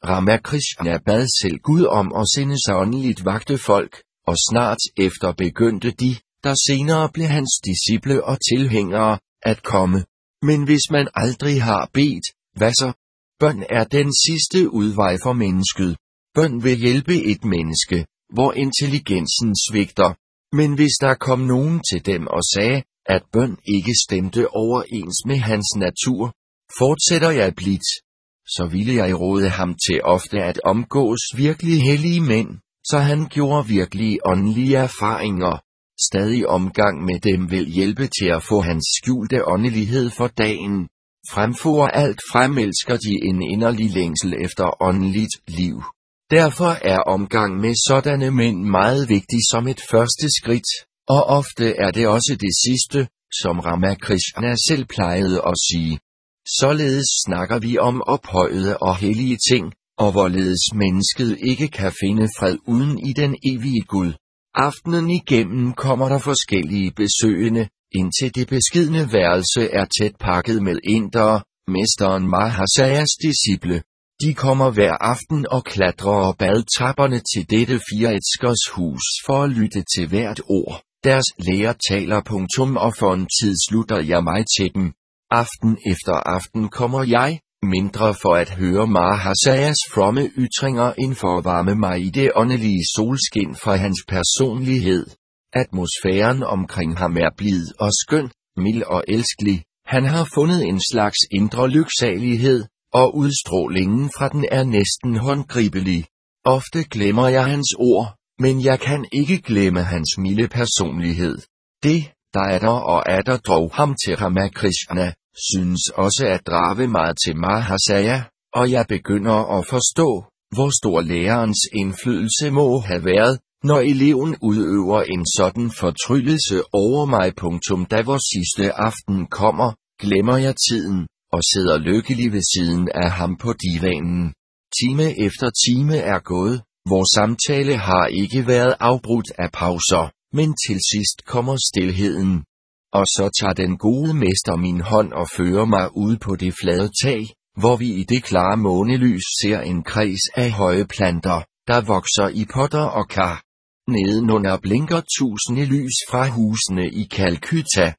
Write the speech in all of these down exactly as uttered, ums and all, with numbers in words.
Ramakrishna bad selv Gud om at sende sig åndeligt vagtefolk, og snart efter begyndte de, der senere blev hans disciple og tilhængere, at komme. Men hvis man aldrig har bedt, hvad så? Bøn er den sidste udvej for mennesket. Bøn vil hjælpe et menneske, hvor intelligensen svigter. Men hvis der kom nogen til dem og sagde, at bøn ikke stemte overens med hans natur, fortsætter jeg blidt, så ville jeg råde ham til ofte at omgås virkelig hellige mænd, så han gjorde virkelig åndelige erfaringer. Stadig omgang med dem vil hjælpe til at få hans skjulte åndelighed for dagen. Fremfor alt fremelsker de en inderlig længsel efter åndeligt liv. Derfor er omgang med sådanne mænd meget vigtig som et første skridt, og ofte er det også det sidste, som Ramakrishna selv plejede at sige. Således snakker vi om ophøjede og hellige ting, og hvorledes mennesket ikke kan finde fred uden i den evige Gud. Aftenen igennem kommer der forskellige besøgende, indtil det beskidne værelse er tæt pakket med indere, mesteren Mahasayas disciple. De kommer hver aften og klatrer op ad trapperne til dette fireetskers hus for at lytte til hvert ord. Deres lærer taler punktum, og for en tid slutter jeg mig til dem. Aften efter aften kommer jeg, mindre for at høre Mahasayas fromme ytringer end for at varme mig i det åndelige solskin fra hans personlighed. Atmosfæren omkring ham er blid og skøn, mild og elskelig. Han har fundet en slags indre lyksalighed, og udstrålingen fra den er næsten håndgribelig. Ofte glemmer jeg hans ord, men jeg kan ikke glemme hans milde personlighed. Det, der er der og er der drog ham til Ramakrishna, synes også at drage mig til Mahasaya, og jeg begynder at forstå, hvor stor lærerens indflydelse må have været, når eleven udøver en sådan fortryllelse over mig. Punktum. Da vor sidste aften kommer, glemmer jeg tiden, og sidder lykkelig ved siden af ham på divanen. Time efter time er gået, vor samtale har ikke været afbrudt af pauser, men til sidst kommer stilheden. Og så tager den gode mester min hånd og fører mig ud på det flade tag, hvor vi i det klare månelys ser en kreds af høje planter, der vokser i potter og kar. Nedenunder blinker tusinde lys fra husene i Calcutta.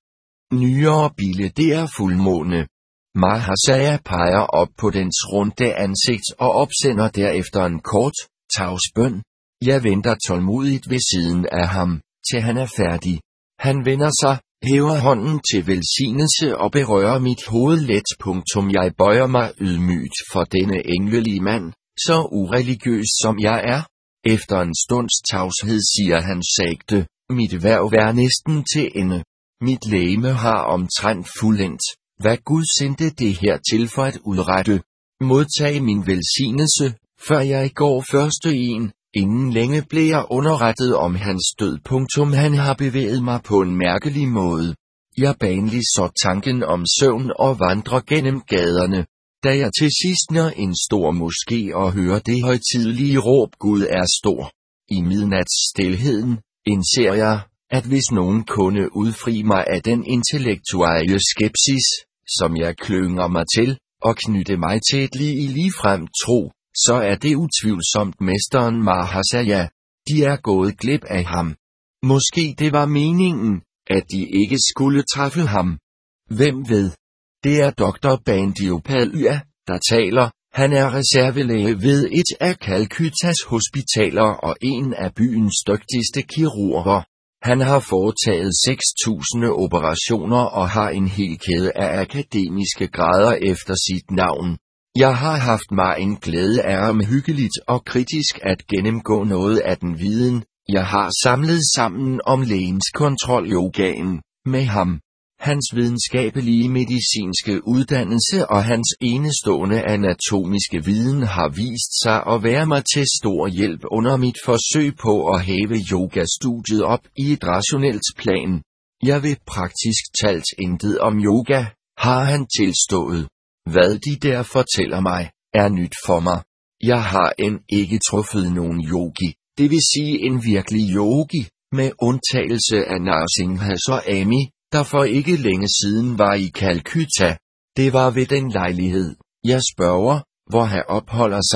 Nyere bille det er fuldmåne. Mahasaya peger op på dens runde ansigt og opsender derefter en kort, tavs bøn. Jeg venter tålmodigt ved siden af ham, til han er færdig. Han vender sig, hæver hånden til velsignelse og berører mit hoved let. Punktum. Jeg bøjer mig ydmygt for denne englelige mand, så ureligiøs som jeg er. Efter en stunds tavshed siger han sagte, mit værv er næsten til ende. Mit legeme har omtrent fuldendt, hvad Gud sendte det her til for at udrette. Modtag min velsignelse, før jeg går første en. Inden længe blev jeg underrettet om hans død. Punktum. Han har bevæget mig på en mærkelig måde. Jeg banlig så tanken om søvn og vandrer gennem gaderne. Da jeg til sidst når en stor moské og hører det højtidelige råb Gud er stor. I midnatsstilheden indser jeg, at hvis nogen kunne udfri mig af den intellektuelle skepsis, som jeg klynger mig til, og knytte mig til et lige ligefrem tro, så er det utvivlsomt mesteren Mahasaya. De er gået glip af ham. Måske det var meningen, at de ikke skulle træffe ham. Hvem ved? Det er doktor Bandiopalia, der taler. Han er reservelæge ved et af Calcuttas hospitaler og en af byens dygtigste kirurger. Han har foretaget seks tusind operationer og har en hel kæde af akademiske grader efter sit navn. Jeg har haft mig en glæde af ham hyggeligt og kritisk at gennemgå noget af den viden, jeg har samlet sammen om lægens kontrol-yogaen, med ham. Hans videnskabelige medicinske uddannelse og hans enestående anatomiske viden har vist sig at være mig til stor hjælp under mit forsøg på at hæve yogastudiet op i et rationelt plan. Jeg ved praktisk talt intet om yoga, har han tilstået. Hvad de der fortæller mig, er nyt for mig. Jeg har end ikke truffet nogen yogi, det vil sige en virkelig yogi, med undtagelse af Narasimha Swami, der for ikke længe siden var i Calcutta. Det var ved den lejlighed, jeg spørger, hvor han opholder sig,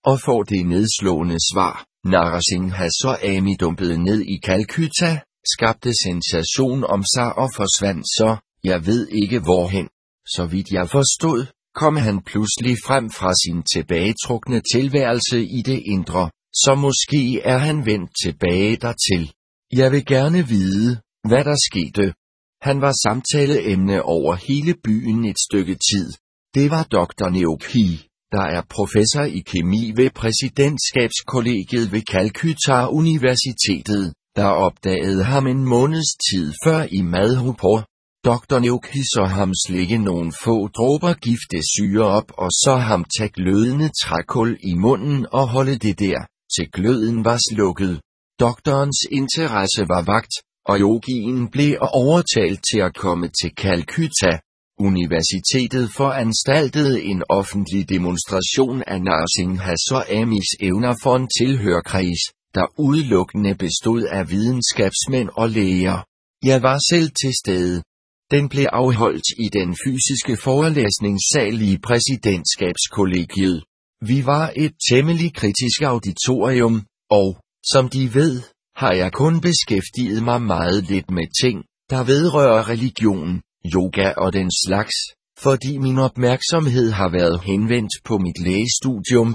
og får det nedslående svar. Narasingha Swami dumpede ned i Calcutta, skabte sensation om sig og forsvandt så, jeg ved ikke hvorhen. Så vidt jeg forstod, kom han pludselig frem fra sin tilbagetrukne tilværelse i det indre, så måske er han vendt tilbage dertil. Jeg vil gerne vide, hvad der skete. Han var samtaleemne over hele byen et stykke tid. Det var doktor Neoki, der er professor i kemi ved præsidentskabskollegiet ved Calcutta Universitetet, der opdagede ham en måneds tid før i Madhupur. doktor Neoki så ham slikke nogle få dråber giftesyre op og så ham tage glødende trækul i munden og holde det der, til gløden var slukket. Doktorens interesse var vakt, og yogien blev overtalt til at komme til Calcutta. Universitetet foranstaltede en offentlig demonstration af Narasingha Swamis evner for en tilhørkreds, der udelukkende bestod af videnskabsmænd og læger. Jeg var selv til stede. Den blev afholdt i den fysiske forelæsningssal i præsidentskabskollegiet. Vi var et temmelig kritisk auditorium, og, som de ved, har jeg kun beskæftiget mig meget lidt med ting, der vedrører religion, yoga og den slags, fordi min opmærksomhed har været henvendt på mit lægestudium.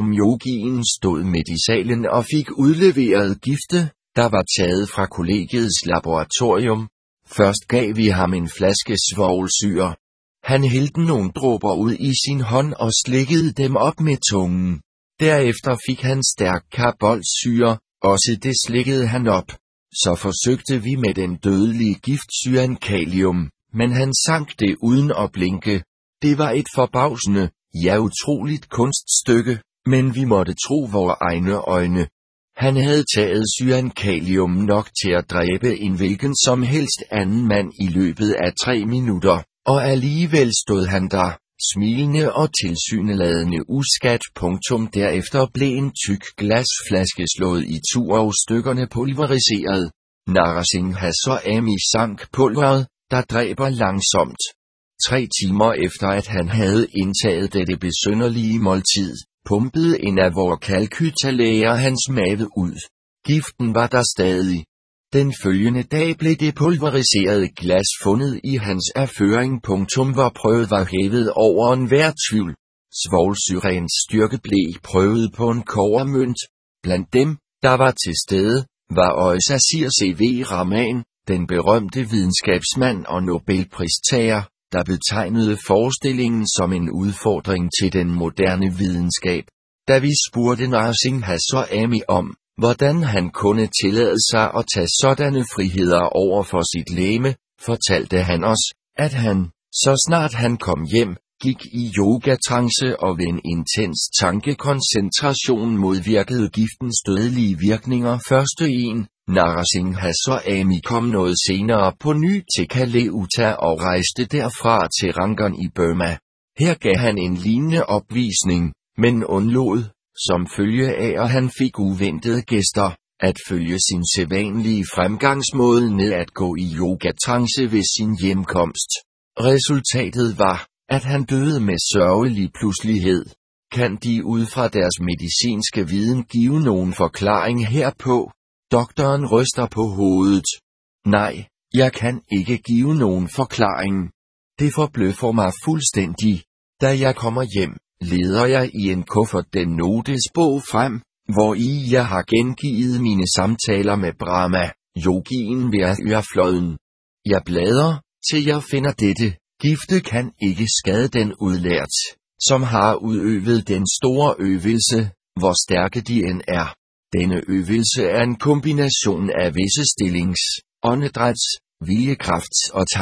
Yogien stod midt i salen og fik udleveret gifte, der var taget fra kollegiets laboratorium. Først gav vi ham en flaske svovlsyre. Han hældte nogle dråber ud i sin hånd og slikkede dem op med tungen. Derefter fik han stærk karbolsyre, også det slikkede han op. Så forsøgte vi med den dødelige giftsyren kalium, men han sank det uden at blinke. Det var et forbavsende, ja utroligt kunststykke, men vi måtte tro vore egne øjne. Han havde taget syren kalium nok til at dræbe en hvilken som helst anden mand i løbet af tre minutter, og alligevel stod han der, smilende og tilsyneladende uskat. Derefter blev en tyk glasflaske slået i tu og stykkerne pulveriseret. Narasingha Swami sank pulveret, der dræber langsomt. Tre timer efter at han havde indtaget dette besynderlige måltid, pumpede en af vore Calcutta-læger hans mave ud. Giften var der stadig. Den følgende dag blev det pulveriserede glas fundet i hans erføring. Hvor prøvet var hævet over enhver tvivl. Svovlsyrens styrke blev prøvet på en kobbermønt. Blandt dem, der var til stede, var også Sir C V Raman, den berømte videnskabsmand og Nobelpristager, der betegnede forestillingen som en udfordring til den moderne videnskab. Da vi spurgte Narasingha Swami om, hvordan han kunne tillade sig at tage sådanne friheder over for sit legeme, fortalte han os, at han, så snart han kom hjem, gik i yogatrance og ved en intens tankekoncentration modvirkede giftens dødelige virkninger. Første en, Narasingha Swami kom noget senere på ny til Calcutta og rejste derfra til Rangon i Burma. Her gav han en lignende opvisning, men undlod, som følge af at han fik uventede gæster, at følge sin sædvanlige fremgangsmåde ned at gå i yogatrance ved sin hjemkomst. Resultatet var, at han døde med sørgelig pludselighed. Kan de ud fra deres medicinske viden give nogen forklaring herpå? Doktoren ryster på hovedet. Nej, jeg kan ikke give nogen forklaring. Det forbløffer mig fuldstændig. Da jeg kommer hjem, leder jeg i en kuffert den notesbog frem, hvor i jeg har gengivet mine samtaler med Brahma, yogien ved Ørefloden. Jeg bladrer, til jeg finder dette. Gifte kan ikke skade den udlært, som har udøvet den store øvelse, hvor stærke de end er. Denne øvelse er en kombination af visse stillings-, åndedræts-, viljekrafts- og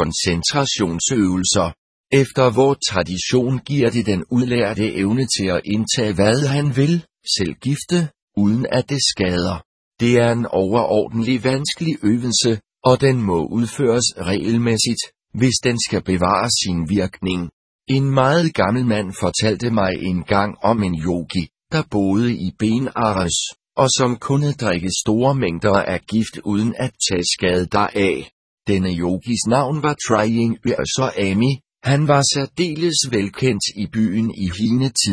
tankekoncentrationsøvelser. Efter vor tradition giver det den udlærte evne til at indtage hvad han vil, selv gifte, uden at det skader. Det er en overordentlig vanskelig øvelse, og den må udføres regelmæssigt, hvis den skal bevare sin virkning. En meget gammel mand fortalte mig engang om en yogi, der boede i Benares, og som kunne drikke store mængder af gift uden at tage skade deraf. Denne yogis navn var Traying Swami. Han var særdeles velkendt i byen i hine tider,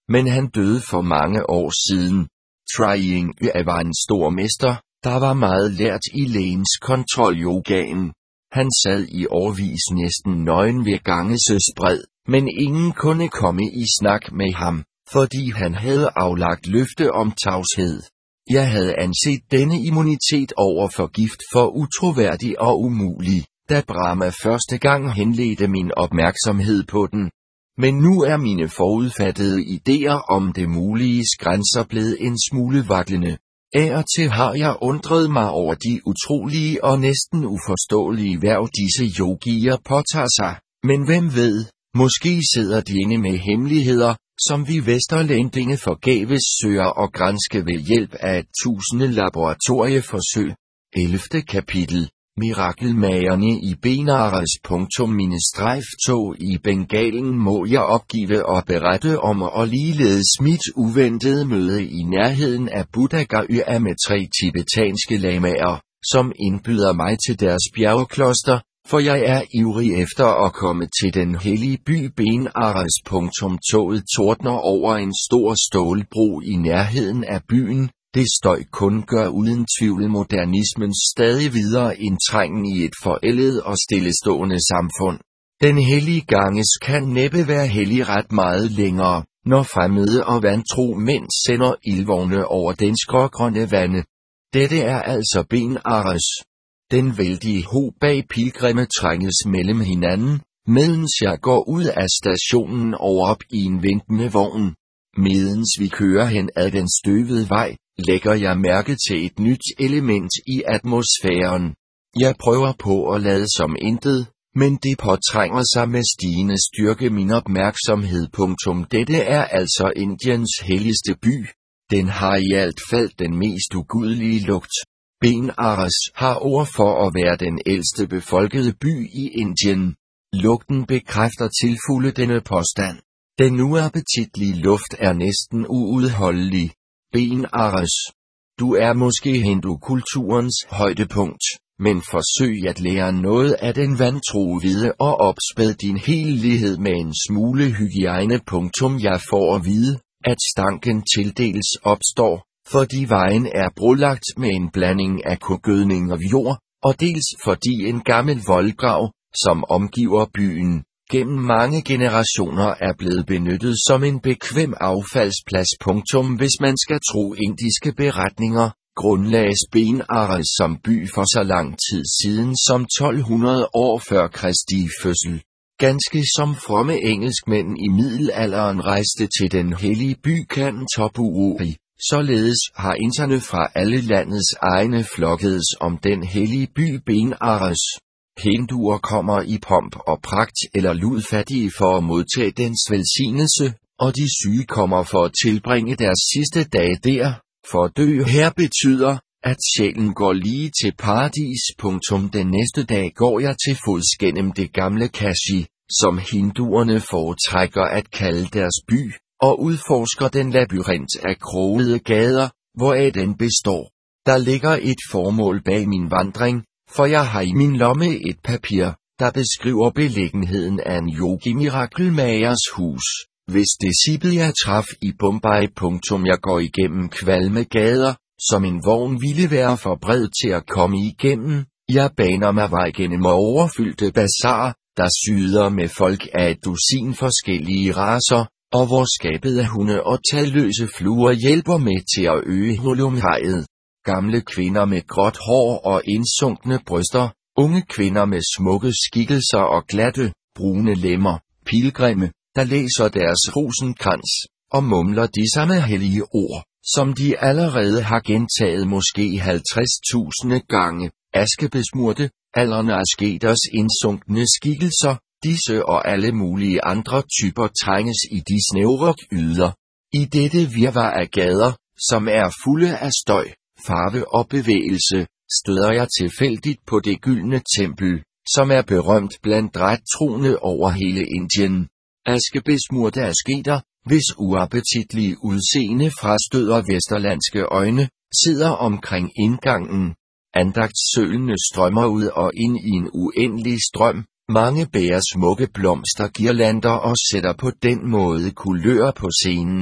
men han døde for mange år siden. Trying var en stor mester, der var meget lært i lægens kontrol-yogaen. Han sad i årevis næsten nøgen ved Ganges' bred, men ingen kunne komme i snak med ham, fordi han havde aflagt løfte om tavshed. Jeg havde anset denne immunitet over for gift for utroværdig og umulig, da Brahma første gang henledte min opmærksomhed på den. Men nu er mine forudfattede idéer om det muliges grænser blevet en smule vaklende. Af og til har jeg undret mig over de utrolige og næsten uforståelige værv disse yogier påtager sig, men hvem ved, måske sidder de inde med hemmeligheder, som vi vesterlændinge forgæves søger at granske ved hjælp af et tusinde laboratorieforsøg. ellevte kapitel. Mirakelmagerne i Benares. Mine strejftog i Bengalen må jeg opgive og berette om, og ligeledes mit uventede møde i nærheden af Buddha-Gaya med tre tibetanske lamaer, som indbyder mig til deres bjergkloster, for jeg er ivrig efter at komme til den hellige by Benares. Toget tordner over en stor stålbro i nærheden af byen. Det støj kun gør uden tvivl modernismens stadig videre indtrængen i et forældet og stillestående samfund. Den hellige Ganges kan næppe være hellig ret meget længere, når fremmede og vantro mænd sender ildvogne over den skrågrønne vande. Dette er altså Benares. Den vældige ho bag pilgrimme trænges mellem hinanden, medens jeg går ud af stationen og op i en ventende vogn. Medens vi kører hen ad den støvede vej, lægger jeg mærke til et nyt element i atmosfæren. Jeg prøver på at lade som intet, men det påtrænger sig med stigende styrke min opmærksomhed. Dette er altså Indiens helligste by. Den har i alt fald den mest ugudelige lugt. Benares har ord for at være den ældste befolkede by i Indien. Lugten bekræfter til fulde denne påstand. Den uappetitlige luft er næsten uudholdelig. Benares. Du er måske hindukulturens højdepunkt, men forsøg at lære noget af den vantro vide og opspæd din hellighed med en smule hygiejne. Jeg får at vide, at stanken tildels opstår, fordi vejen er brolagt med en blanding af kogødning og jord, og dels fordi en gammel voldgrav, som omgiver byen, gennem mange generationer er blevet benyttet som en bekvem affaldsplads. Hvis man skal tro indiske beretninger, grundlagdes Benares som by for så lang tid siden som tolv hundrede år før Kristi fødsel. Ganske som fromme engelskmænd i middelalderen rejste til den hellige by Canterbury, således har interne fra alle landets egne flokkedes om den hellige by Benares. Hinduer kommer i pomp og pragt eller ludfattige for at modtage dens velsignelse, og de syge kommer for at tilbringe deres sidste dage der. For at dø her betyder, at sjælen går lige til paradis. Den næste dag går jeg til fods gennem det gamle Kashi, som hinduerne foretrækker at kalde deres by, og udforsker den labyrint af krogede gader, hvoraf den består. Der ligger et formål bag min vandring, for jeg har i min lomme et papir, der beskriver beliggenheden af en yogi-mirakelmagers hus, hvis disciple jeg traf i Bombay. Jeg går igennem kvalme gader, som en vogn ville være for bred til at komme igennem. Jeg baner mig vej gennem overfyldte bazaar, der syder med folk af et dusin forskellige racer, og hvor skabet af hunde og talløse fluer hjælper med til at øge volumhajet. Gamle kvinder med gråt hår og indsunkne bryster, unge kvinder med smukke skikkelser og glatte, brune lemmer, pilgrimme, der læser deres rosenkrans, og mumler de samme hellige ord, som de allerede har gentaget måske halvtreds tusinde gange. Askebesmurte, aldrende asketers indsunkne skikkelser, disse og alle mulige andre typer trænges i de snævre yder. I dette virvar af gader, som er fulde af støj, farve og bevægelse, støder jeg tilfældigt på det gyldne tempel, som er berømt blandt rettroende over hele Indien. Askebesmurte asketer, hvis uappetitlige udseende frastøder vesterlandske øjne, sidder omkring indgangen. Andagtssølene strømmer ud og ind i en uendelig strøm. Mange bærer smukke blomstergirlander og sætter på den måde kulør på scenen.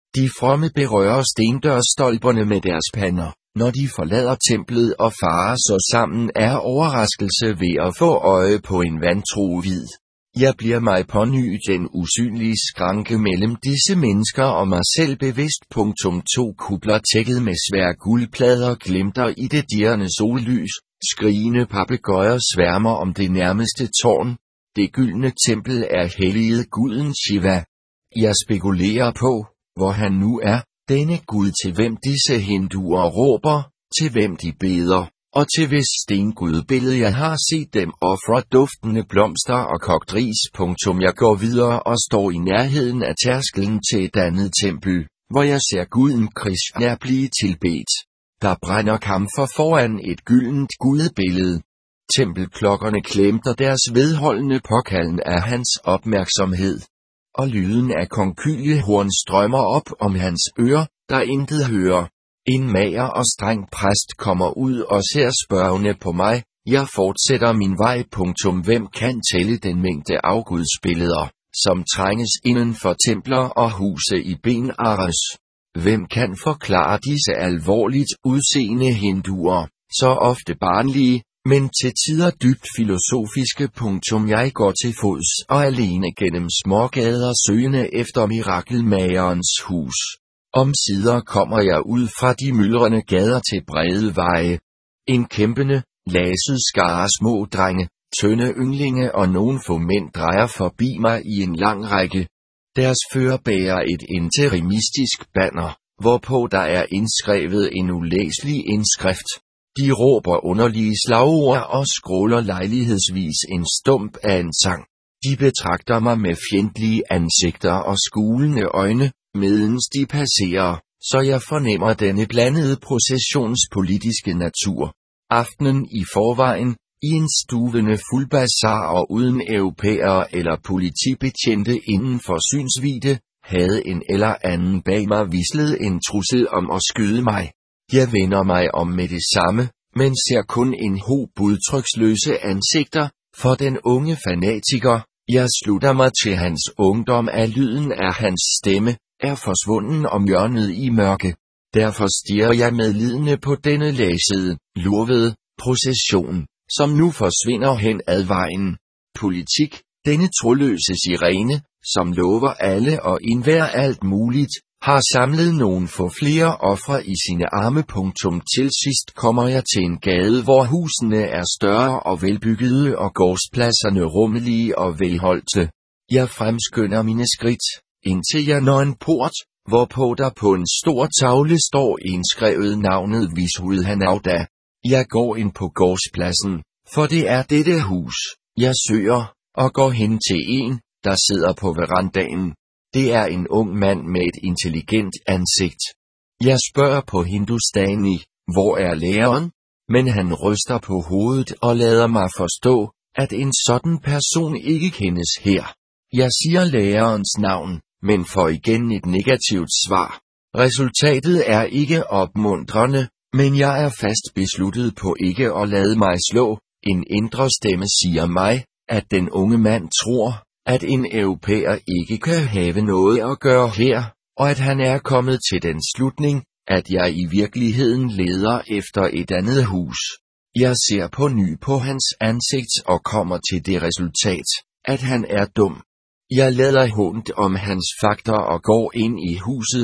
De fromme berører stendørsstolperne med deres pander, når de forlader templet og farer så sammen af overraskelse ved at få øje på en vantro hvid. Jeg bliver mig på ny den usynlige skranke mellem disse mennesker og mig selv bevidst. To kupler tækket med svære guldplader glimter i det dirrende sollys, skrigende papegøjer sværmer om det nærmeste tårn. Det gyldne tempel er helliget guden Shiva. Jeg spekulerer på, hvor han nu er, denne gud til hvem disse hinduer råber, til hvem de beder, og til hvis stengudbillede jeg har set dem ofre duftende blomster og kogt ris. Jeg går videre og står i nærheden af tærsklen til et andet tempel, hvor jeg ser guden Krishna blive tilbedt. Der brænder kamfer foran et gyldent gudbillede. Tempelklokkerne klemter deres vedholdende påkalden af hans opmærksomhed. Og lyden af konkyliehorn strømmer op om hans ører, der intet hører. En mager og streng præst kommer ud og ser spørgende på mig. Jeg fortsætter min vej. Hvem kan tælle den mængde afgudsbilleder, som trænges inden for templer og huse i Benares? Hvem kan forklare disse alvorligt udseende hinduer, så ofte barnlige, men til tider dybt filosofiske. Jeg går til fods og alene gennem smågader søgende efter mirakelmagerens hus. Omsider kommer jeg ud fra de myldrende gader til brede veje. En kæmpende, laset skare små drenge, tynde ynglinge og nogle få mænd drejer forbi mig i en lang række. Deres fører bærer et interimistisk banner, hvorpå der er indskrevet en ulæselig indskrift. De råber underlige slagord og skråler lejlighedsvis en stump af en sang. De betragter mig med fjendtlige ansigter og skulende øjne, medens de passerer, så jeg fornemmer denne blandede processions politiske natur. Aftenen i forvejen, i en stuvende fuld bazar og uden europæere eller politibetjente inden for synsvidde, havde en eller anden bag mig vislet en trussel om at skyde mig. Jeg vender mig om med det samme, men ser kun en hob udtryksløse ansigter, for den unge fanatiker. Jeg slutter mig til hans ungdom af lyden af hans stemme, er forsvunden om hjørnet i mørke. Derfor stirrer jeg medlidende på denne lasede, lurvede procession, som nu forsvinder hen ad vejen. Politik, denne troløse sirene, som lover alle og enhver alt muligt, har samlet nogen få flere ofre i sine arme. Til sidst kommer jeg til en gade, hvor husene er større og velbyggede og gårdspladserne rummelige og velholdte. Jeg fremskynder mine skridt, indtil jeg når en port, hvorpå der på en stor tavle står indskrevet navnet Vishuddhanauda. Jeg går ind på gårdspladsen, for det er dette hus, jeg søger, og går hen til en, der sidder på verandaen. Det er en ung mand med et intelligent ansigt. Jeg spørger på hindustani, hvor er læreren? Men han ryster på hovedet og lader mig forstå, at en sådan person ikke kendes her. Jeg siger lærerens navn, men får igen et negativt svar. Resultatet er ikke opmuntrende, men jeg er fast besluttet på ikke at lade mig slå. En indre stemme siger mig, at den unge mand tror, at en europæer ikke kan have noget at gøre her, og at han er kommet til den slutning, at jeg i virkeligheden leder efter et andet hus. Jeg ser på ny på hans ansigt og kommer til det resultat, at han er dum. Jeg lader hånt om hans fakter og går ind i huset.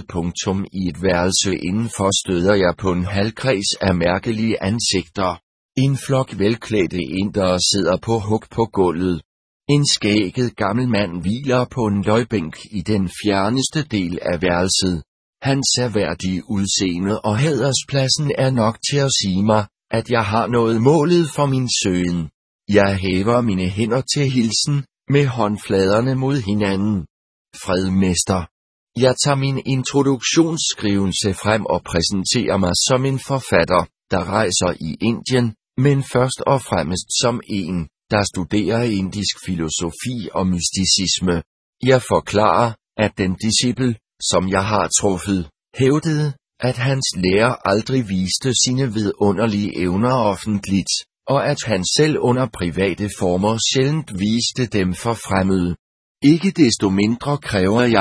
I et værelse indenfor støder jeg på en halvkreds af mærkelige ansigter. En flok velklædte indere sidder på hug på gulvet. En skægget gammel mand hviler på en løgbænk i den fjerneste del af værelset. Hans seværdige udseende og hæderspladsen er nok til at sige mig, at jeg har nået målet for min søgen. Jeg hæver mine hænder til hilsen, med håndfladerne mod hinanden. Fredmester. Jeg tager min introduktionsskrivelse frem og præsenterer mig som en forfatter, der rejser i Indien, men først og fremmest som en, der studerer indisk filosofi og mysticisme. Jeg forklarer, at den disciple, som jeg har truffet, hævdede, at hans lærer aldrig viste sine vidunderlige evner offentligt, og at han selv under private former sjældent viste dem for fremmede. Ikke desto mindre kræver jeg,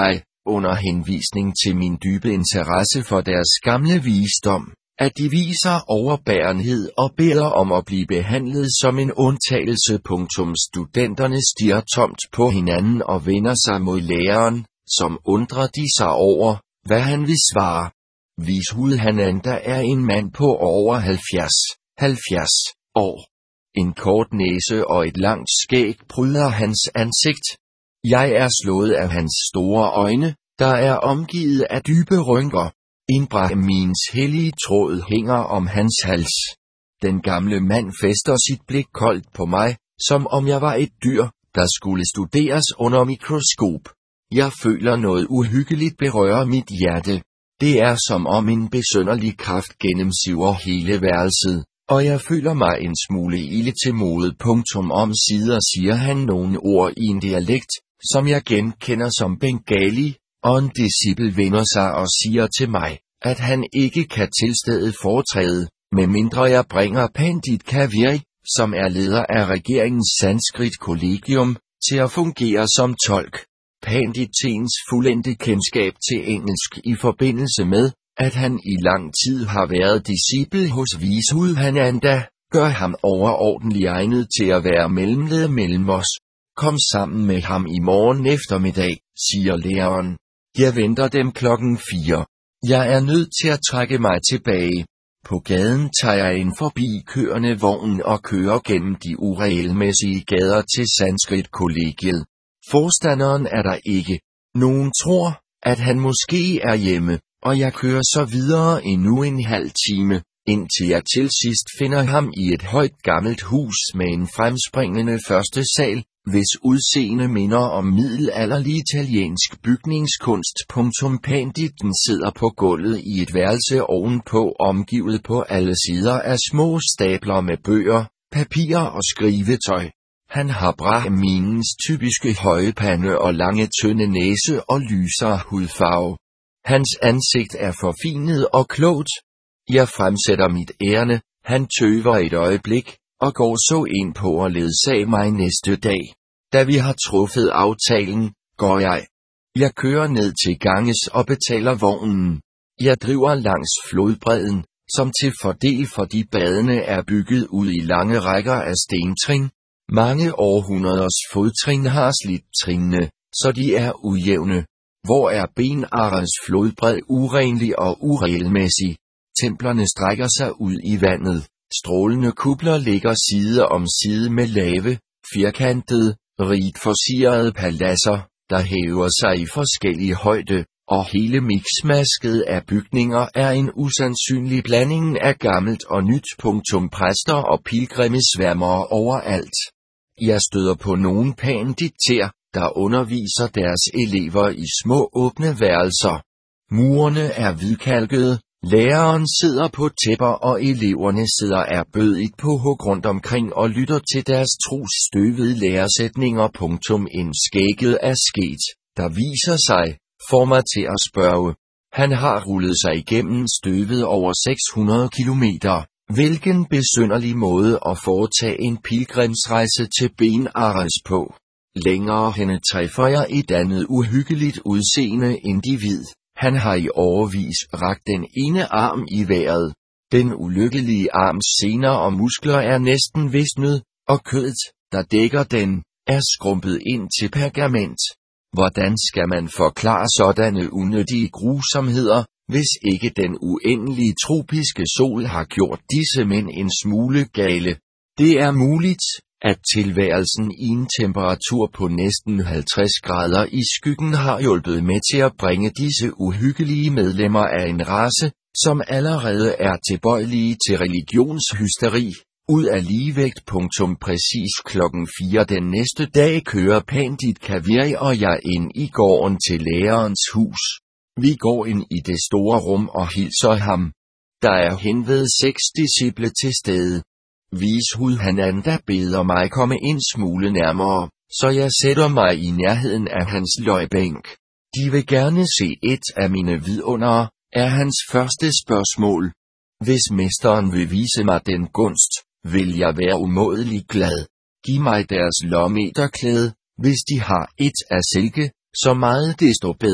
under henvisning til min dybe interesse for deres gamle visdom, at de viser overbærenhed og beder om at blive behandlet som en undtagelse. Studenterne stirrer tomt på hinanden og vender sig mod læreren, som undrer de sig over, hvad han vil svare. Vishudhananda er en mand på over halvfjerds år. En kort næse og et langt skæg pryder hans ansigt. Jeg er slået af hans store øjne, der er omgivet af dybe rynker. En brahmins hellige tråd hænger om hans hals. Den gamle mand fæster sit blik koldt på mig, som om jeg var et dyr, der skulle studeres under mikroskop. Jeg føler noget uhyggeligt berøre mit hjerte. Det er som om en besynderlig kraft gennemsiver hele værelset, og jeg føler mig en smule ilde til mode. Omsider siger han nogle ord i en dialekt, som jeg genkender som bengali, og en disciple vender sig og siger til mig, at han ikke kan tilstede foretræde, medmindre jeg bringer Pandit Kaveri, som er leder af regeringens Sanskrit kollegium, til at fungere som tolk. Pandit Tens fuldendte kendskab til engelsk i forbindelse med, at han i lang tid har været disciple hos Vishudhananda, gør ham overordentlig egnet til at være mellemleder mellem os. Kom sammen med ham i morgen eftermiddag, siger læreren. Jeg venter dem klokken fire. Jeg er nødt til at trække mig tilbage. På gaden tager jeg en forbikørende vogn og kører gennem de uregelmæssige gader til Sanskrit-kollegiet. Forstanderen er der ikke. Nogen tror, at han måske er hjemme, og jeg kører så videre endnu en halv time, indtil jeg til sidst finder ham i et højt gammelt hus med en fremspringende første sal, hvis udseende minder om middelalderlig italiensk bygningskunst. Panditten sidder på gulvet i et værelse ovenpå, omgivet på alle sider af små stabler med bøger, papirer og skrivetøj. Han har brahminens typiske høje pande og lange tynde næse og lyser hudfarve. Hans ansigt er forfinet og klogt. Jeg fremsætter mit ærinde, han tøver et øjeblik, og går så ind på at ledsage mig næste dag. Da vi har truffet aftalen, går jeg. Jeg kører ned til Ganges og betaler vognen. Jeg driver langs flodbredden, som til fordel for de badende er bygget ud i lange rækker af stentrin. Mange århundreders fodtrin har slidt trinene, så de er ujævne. Hvor er Benares flodbred urenlig og uregelmæssig. Templerne strækker sig ud i vandet. Strålende kupler ligger side om side med lave, firkantede, rigt forsirede paladser, der hæver sig i forskellige højde, og hele miksmasket af bygninger er en usandsynlig blanding af gammelt og nyt. Præster og pilgrimme sværmer overalt. Jeg støder på nogle panditer, der underviser deres elever i små åbne værelser. Murene er hvidkalkede, læreren sidder på tæpper og eleverne sidder erbødigt på hug rundt omkring og lytter til deres trosstøvede læresætninger. En skægget er sket, der viser sig, får mig til at spørge. Han har rullet sig igennem støvet over seks hundrede kilometer. Hvilken besynderlig måde at foretage en pilgrimsrejse til Benares på. Længere henne træffer jeg et andet uhyggeligt udseende individ. Han har i årevis rakt den ene arm i vejret. Den ulykkelige arms sener og muskler er næsten visnet, og kødet, der dækker den, er skrumpet ind til pergament. Hvordan skal man forklare sådanne unødige grusomheder, hvis ikke den uendelige tropiske sol har gjort disse mænd en smule gale? Det er muligt, at tilværelsen i en temperatur på næsten halvtreds grader i skyggen har hjulpet med til at bringe disse uhyggelige medlemmer af en race, som allerede er tilbøjelige til religionshysteri, ud af ligevægt. Præcis klokken fire den næste dag kører Pandit Kaveri og jeg ind i gården til lærerens hus. Vi går ind i det store rum og hilser ham. Der er henved seks disciple til stede. Vishudhananda beder mig komme en smule nærmere, så jeg sætter mig i nærheden af hans løgbænk. De vil gerne se et af mine vidundere, er hans første spørgsmål. Hvis mesteren vil vise mig den gunst, vil jeg være umådelig glad. Giv mig deres lommeterklæde, hvis de har et af silke, så meget desto bedre,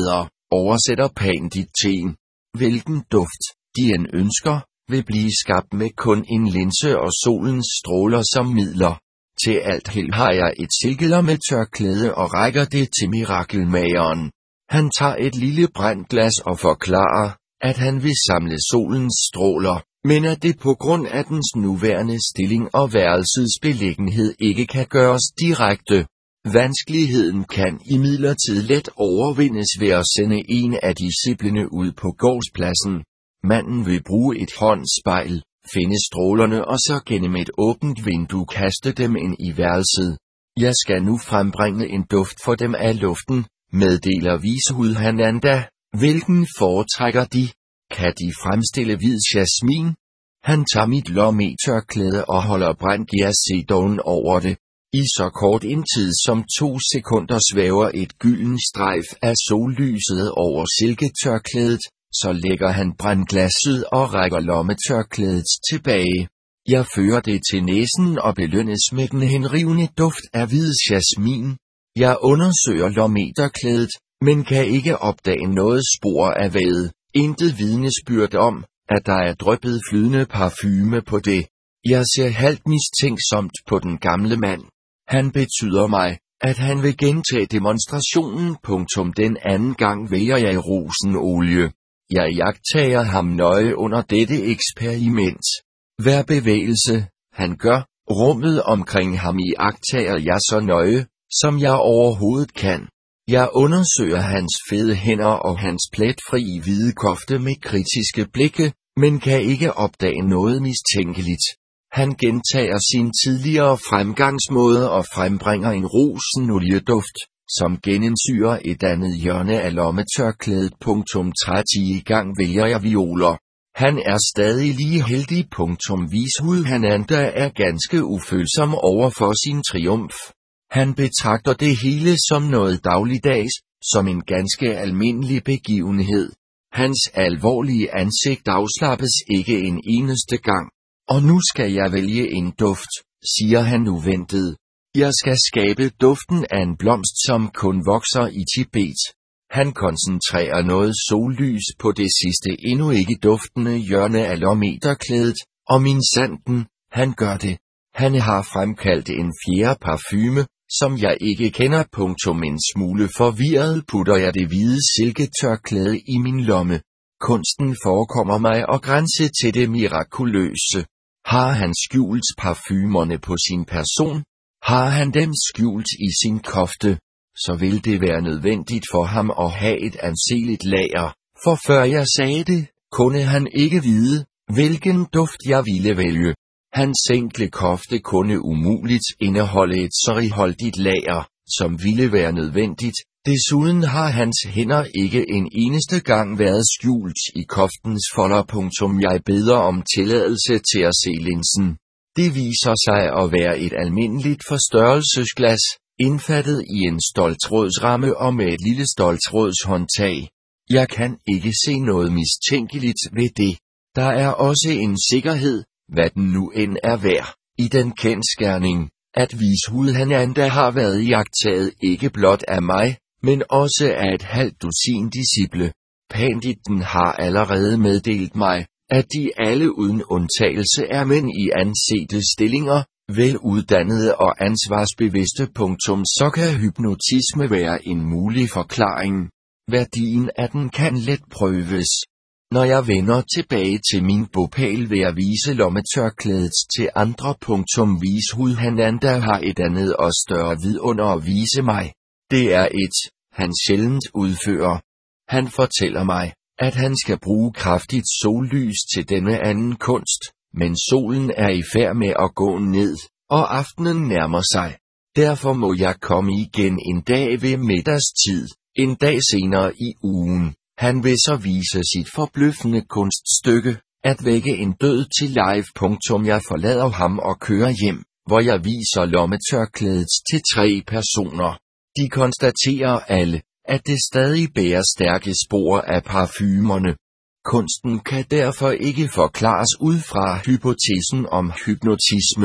oversætter Panditen, hvilken duft de end ønsker, vil blive skabt med kun en linse og solens stråler som midler. Til alt held har jeg et silkelommet tørklæde og rækker det til mirakelmageren. Han tager et lille brændglas og forklarer, at han vil samle solens stråler, men at det på grund af dens nuværende stilling og værelsets beliggenhed ikke kan gøres direkte. Vanskeligheden kan imidlertid let overvindes ved at sende en af disciplene ud på gårdspladsen. Manden vil bruge et håndspejl, finde strålerne og så gennem et åbent vindue kaste dem ind i værelset. Jeg skal nu frembringe en duft for dem af luften, meddeler Vishud Hananda. Hvilken foretrækker de? Kan de fremstille hvid jasmin? Han tager mit lommetørklæde og holder brændt jasmin over det. I så kort en tid som to sekunder svæver et gylden strejf af sollyset over silketørklædet, så lægger han brændglasset og rækker lommetørklædet tilbage. Jeg fører det til næsen og belønnes med den henrivende duft af hvid jasmin. Jeg undersøger lommetørklædet, men kan ikke opdage noget spor af væd. Intet vidnesbyrd om, at der er dryppet flydende parfume på det. Jeg ser halvt mistænksomt på den gamle mand. Han betyder mig, at han vil gentage demonstrationen. Punktum. Den anden gang vælger jeg rosenolie. Jeg jagttager ham nøje under dette eksperiment. Hver bevægelse, han gør, rummet omkring ham iagttager jeg så nøje, som jeg overhovedet kan. Jeg undersøger hans fede hænder og hans pletfri hvide kofte med kritiske blikke, men kan ikke opdage noget mistænkeligt. Han gentager sin tidligere fremgangsmåde og frembringer en rosenolieduft, som gennemsyrer et andet hjørne af lommetørklædet. tredive gang vælger jeg violer. Han er stadig lige heldig. Vishud Hananda er ganske ufølsom over for sin triumf. Han betragter det hele som noget dagligdags, som en ganske almindelig begivenhed. Hans alvorlige ansigt afslappes ikke en eneste gang. Og nu skal jeg vælge en duft, siger han uventet. Jeg skal skabe duften af en blomst, som kun vokser i Tibet. Han koncentrerer noget sollys på det sidste endnu ikke duftende hjørne af lommetørklædet, og min sanden, han gør det. Han har fremkaldt en fjerde parfume, som jeg ikke kender. Punktum. En smule forvirret putter jeg det hvide silketørklæde i min lomme. Kunsten forekommer mig at grænse til det mirakuløse. Har han skjult parfumerne på sin person? Har han dem skjult i sin kofte? Så vil det være nødvendigt for ham at have et anseligt lager, for før jeg sagde det, kunne han ikke vide, hvilken duft jeg ville vælge. Hans enkle kofte kunne umuligt indeholde et så righoldigt lager, som ville være nødvendigt. Desuden har hans hænder ikke en eneste gang været skjult i koftens folder. Jeg beder om tilladelse til at se linsen. Det viser sig at være et almindeligt forstørrelsesglas, indfattet i en ståltrådsramme og med et lille ståltrådshåndtag. Jeg kan ikke se noget mistænkeligt ved det. Der er også en sikkerhed, hvad den nu end er værd, i den kendsgerning, at Vishud Hananda har været iagttaget ikke blot af mig, men også af et halvt dusin disciple. Panditen har allerede meddelt mig, at de alle uden undtagelse er mænd i ansete stillinger, veluddannede og ansvarsbevidste. Så kan hypnotisme være en mulig forklaring. Værdien af den kan let prøves. Når jeg vender tilbage til min bopæl vil jeg vise lommetørklædet til andre. Vishud Hananda har et andet og større vidunder at vise mig. Det er et, han sjældent udfører. Han fortæller mig, at han skal bruge kraftigt sollys til denne anden kunst, men solen er i færd med at gå ned, og aftenen nærmer sig. Derfor må jeg komme igen en dag ved middagstid, en dag senere i ugen. Han vil så vise sit forbløffende kunststykke, at vække en død til live. Jeg forlader ham og kører hjem, hvor jeg viser lommetørklædet til tre personer. De konstaterer alle, at det stadig bærer stærke spor af parfumerne. Kunsten kan derfor ikke forklares ud fra hypotesen om hypnotisme.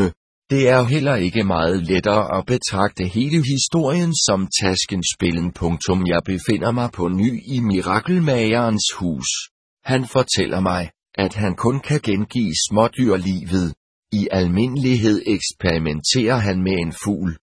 Det er heller ikke meget lettere at betragte hele historien som taskenspillen. Jeg befinder mig på ny i mirakelmagerens hus. Han fortæller mig, at han kun kan gengive smådyrlivet. I almindelighed eksperimenterer han med en fugl,